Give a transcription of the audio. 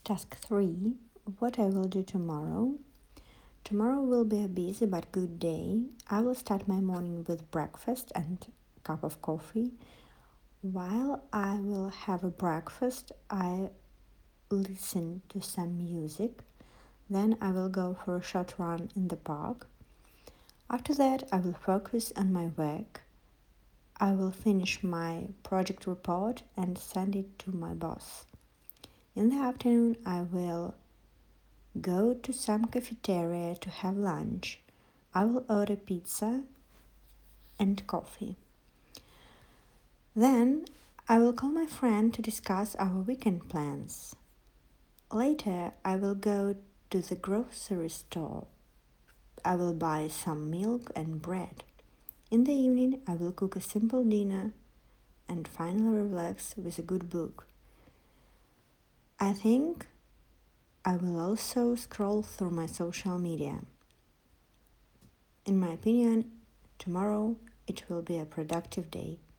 Task 3. What I will do tomorrow. Tomorrow will be a busy but good day. I will start my morning with breakfast and a cup of coffee. While I will have a breakfast, I listen to some music. Then I will go for a short run in the park. After that, I will focus on my work. I will finish my project report and send it to my boss. In the afternoon, I will go to some cafeteria to have lunch. I will order pizza and coffee. Then I will call my friend to discuss our weekend plans. Later, I will go to the grocery store. I will buy some milk and bread. In the evening, I will cook a simple dinner and finally relax with a good book. I think I will also scroll through my social media. In my opinion, tomorrow it will be a productive day.